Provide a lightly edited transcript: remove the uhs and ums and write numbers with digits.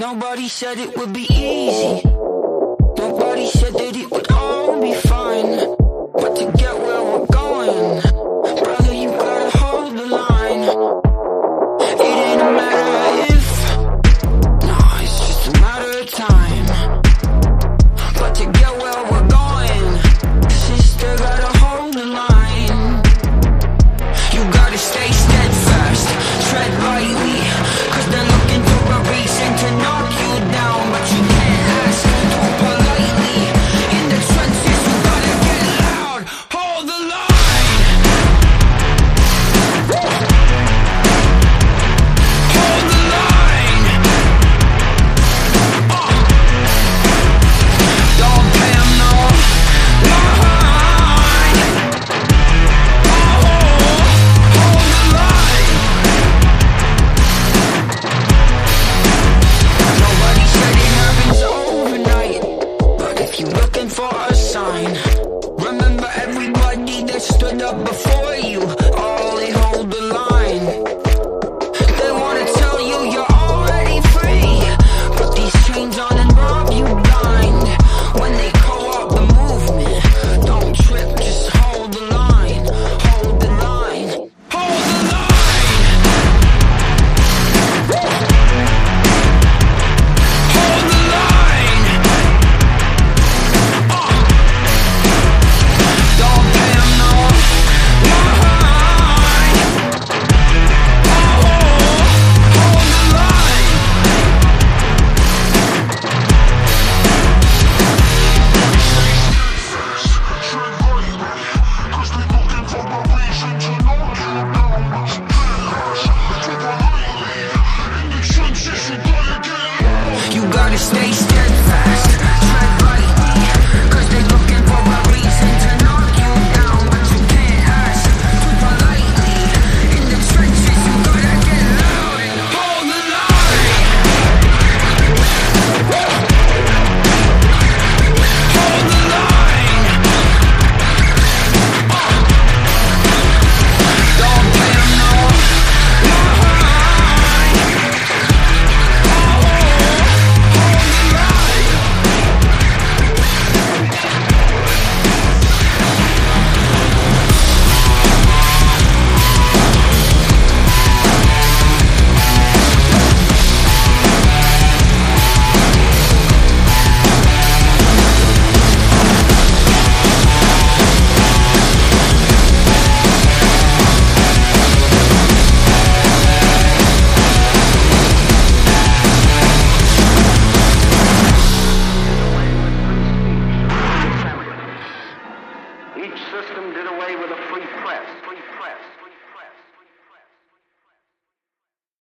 Nobody said it would be easy. Nobody said that it would all be fine. But to get where we're going, brother, you gotta hold the line. It ain't a matter if, no, it's just a matter of time. But to get where we're going, sister, gotta hold the line. You gotta stay steadfast, tread lightly, 'cause they're looking for a reason to knock you down. But you can't ask too politely. In the trenches, you gotta get loud, hold the line. Hold the line. Don't pay 'em no mind. Hold the line. Nobody said it happens overnight, but if you're looking for a sign, remember everybody that stood up before you, all they hold the line. They wanna tell you you're already free, but these chains on and rob you blind. When they call up the movement, don't trip, just hold the line. Hold the line. Hold the line. Hold the line. Don't pay 'em no mind. Hold the line. You gotta stay steadfast, tread lightly, 'cause they're looking for a reason to knock you down. But you can't ask too politely. In the trenches, you gotta get loud and hold the line. Hold the line. Don't pay 'em no mind. Hold the line. Each system did away with a free press.